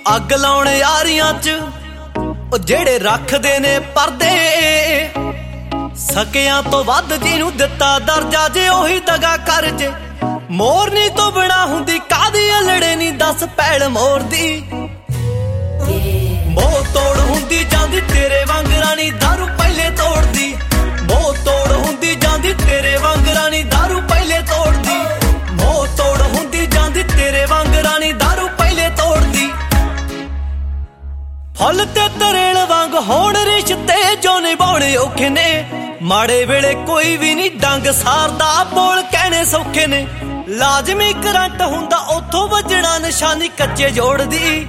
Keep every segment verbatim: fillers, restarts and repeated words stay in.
ਅੱਗ ਲਾਉਣ ਯਾਰੀਆਂ ਚ ਉਹ ਜਿਹੜੇ ਰੱਖਦੇ ਨੇ ਪਰਦੇ, ਸਕਿਆਂ ਤੋਂ ਵੱਧ ਜਿਹਨੂੰ ਦਿੱਤਾ ਦਰਜਾ ਜੇ ਉਹੀ ਦਗਾ ਕਰ ਜੇ। ਮੋਰਨੀ ਤੋਂ ਬਿਨਾ ਹੁੰਦੀ ਕਾਦੀ ਅਲੜੇ ਨੀ ਦਸ ਪੈਲ ਮੋਰ ਦੀ। ਮੋਹ ਤੋੜ ਹੁੰਦੀ ਜਾਂਦੀ ਤੇਰੇ ਵਾਂਗ ਰਾਣੀ ਦਾਰੂ ਪਹਿਲੇ ਤੋੜਦੀ। ਮੋਹ ਤੋੜ ਹੁੰਦੀ ਜਾਂਦੀ ਤੇਰੇ ਵਾਂਗ ਰਾਣੀ ਦਾਰੂ ਪਹਿਲੇ ਤੋੜਦੀ। ਮੋਹ ਤੋੜ ਹੁੰਦੀ ਜਾਂਦੀ ਤੇਰੇ ਵਾਂਗ ਰਾਣੀ ਦਾਰੂ ਪਹਿਲੇ ਤੋੜਦੀ। ਫੁੱਲ ਤੇ ਤਰੇਲ ਵਾਂਗ ਹੋਣ ਰਿਸ਼ਤੇ ਜੋ ਨਿਭਾਉਣੇ ਔਖੇ ਨੇ। ਮਾੜੇ ਵੇਲੇ ਕੋਈ ਵੀ ਨਹੀਂ ਡੰਗ ਸਾਰਦਾ, ਬੋਲ ਕਹਿਣੇ ਸੌਖੇ ਨੇ। ਲਾਜ਼ਮੀ ਕਰੰਟ ਹੁੰਦਾ ਉੱਥੋਂ ਵੱਜਣਾ ਨਿਸ਼ਾਨੀ ਕੱਚੇ ਜੋੜਦੀ।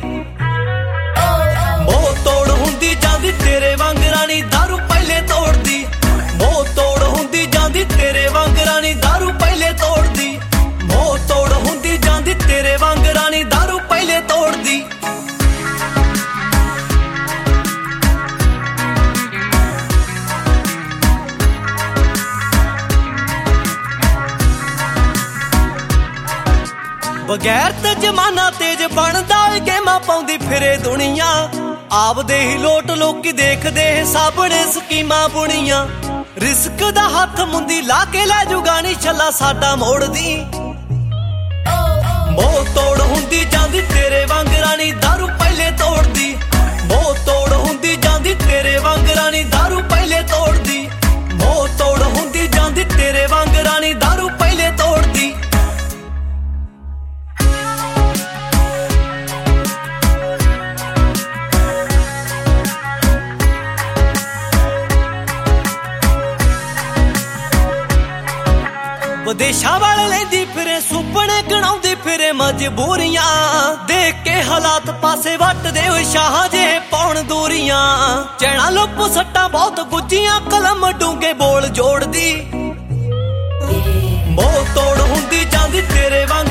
ਮੋਹ ਤੋੜ ਹੁੰਦੀ ਜਾਂਦੀ ਤੇਰੇ ਵਾਂਗ ਰਾਣੀ ਦਾਰੂ ਪਹਿਲੇ ਤੋੜਦੀ। ਮੋਹ ਤੋੜ ਹੁੰਦੀ ਜਾਂਦੀ ਤੇਰੇ ਵਾਂਗ ਰਾਣੀ ਦਾਰੂ ਪਹਿਲੇ ਤੋੜਦੀ। ਮੋਹ ਤੋੜ ਹੁੰਦੀ ਜਾਂਦੀ ਤੇਰੇ ਵਾਂਗ ਰਾਣੀ ਦਾਰੂ ਪਹਿਲੇ ਤੋੜਦੀ। ਬਗੈਰ ਤੇ ਜਮਾਨਾ ਤੇਜ ਬਣਦਾ ਏ, ਗੇਮਾਂ ਪਾਉਂਦੀ ਫਿਰੇ ਦੁਨੀਆ। ਆਪਦੇ ਹੀ ਲੋਟ ਲੋਕੀ ਦੇਖਦੇ ਸਾਬਣੇ ਸਕੀਮਾਂ ਬੁਣੀਆਂ। ਰਿਸਕ ਦਾ ਹੱਥ ਮੁੰਦੀ ਲਾ ਕੇ ਲੈ ਜੁਗਾਣੀ ਛੱਲਾ ਸਾਡਾ ਮੋੜਦੀ। ਮੋਹ ਤੋੜ ਹੁੰਦੀ ਜਾਂਦੀ ਤੇਰੇ ਵਾਂਗ ਰਾਣੀ ਦਾਰੂ ਪਹਿਲੇ ਤੋੜਦੀ। ਮੋਹ ਤੋੜ ਹੁੰਦੀ ਜਾਂਦੀ ਤੇਰੇ ਵਾਂਗ ਰਾਣੀ ਦਾਰੂ ਪਹਿਲੇ ਤੋੜਦੀ। ਮੋਹ ਤੋੜ ਹੁੰਦੀ ਜਾਂਦੀ ਤੇਰੇ ਵਾਂਗ ਰਾਣੀ ਦਾਰੂ ਪਹਿਲੇ ਤੋੜਦੀ। ਵਿਦੇਸ਼ਾਂ ਵਾਲੇ ਲੈਂਦੀ ਫਿਰੇ ਸੁਪਨੇ ਗਣਾਉਂਦੀ ਫਿਰੇ ਮਜਬੂਰੀਆਂ। ਦੇਖ ਕੇ ਹਾਲਾਤ ਪਾਸੇ ਵੱਟਦੇ ਹੋਏ ਸ਼ਾਹਾਂ ਜਿਹੇ ਪਾਉਣ ਦੂਰੀਆਂ। ਚੈਣਾ ਲੋਪੋ ਸੱਟਾਂ ਬਹੁਤ ਗੁੱਜੀਆਂ, ਕਲਮ ਡੂੰਗੇ ਬੋਲ ਜੋੜਦੀ। ਮੋਹ ਤੋੜ ਹੁੰਦੀ ਜਾਂਦੀ ਤੇਰੇ ਵਾਂਗ